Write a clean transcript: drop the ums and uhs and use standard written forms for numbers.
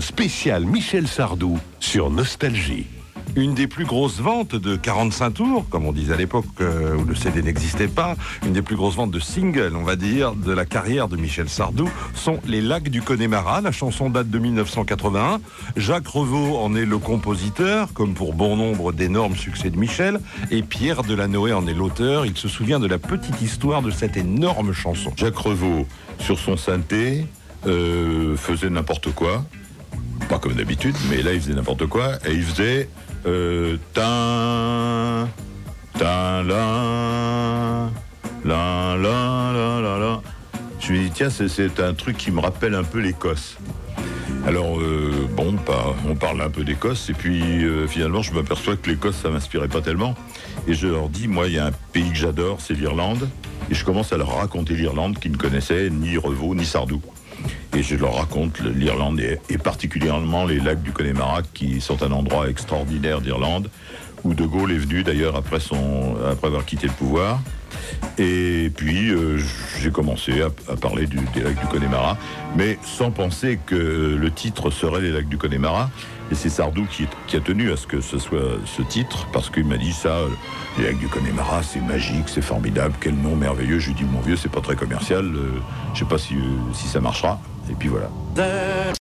spécial Michel Sardou sur Nostalgie. Une des plus grosses ventes de 45 tours, comme on disait à l'époque où le CD n'existait pas, une des plus grosses ventes de singles, on va dire, de la carrière de Michel Sardou, sont Les Lacs du Connemara. La chanson date de 1981. Jacques Revaux en est le compositeur, comme pour bon nombre d'énormes succès de Michel, et Pierre Delanoë en est l'auteur. Il se souvient de la petite histoire de cette énorme chanson. Jacques Revaux, sur son synthé, faisait n'importe quoi. Pas comme d'habitude, mais là il faisait n'importe quoi, et il faisait tin, tin, la, la, la, la, la, la. Je lui ai dit, tiens, c'est un truc qui me rappelle un peu l'Écosse. Alors, on parle un peu d'Écosse, et puis finalement, je m'aperçois que l'Écosse, ça m'inspirait pas tellement. Et je leur dis, moi, il y a un pays que j'adore, c'est l'Irlande, et je commence à leur raconter l'Irlande, qu'ils ne connaissaient ni Revaux, ni Sardou. Et je leur raconte l'Irlande et particulièrement les lacs du Connemara qui sont un endroit extraordinaire d'Irlande où De Gaulle est venu d'ailleurs après avoir quitté le pouvoir. Et puis j'ai commencé à parler des lacs du Connemara, mais sans penser que le titre serait les lacs du Connemara. Et c'est Sardou qui a tenu à ce que ce soit ce titre, parce qu'il m'a dit ça, les lacs du Connemara, c'est magique, c'est formidable, quel nom merveilleux. Je lui dis, mon vieux, c'est pas très commercial, je sais pas si ça marchera. Et puis voilà.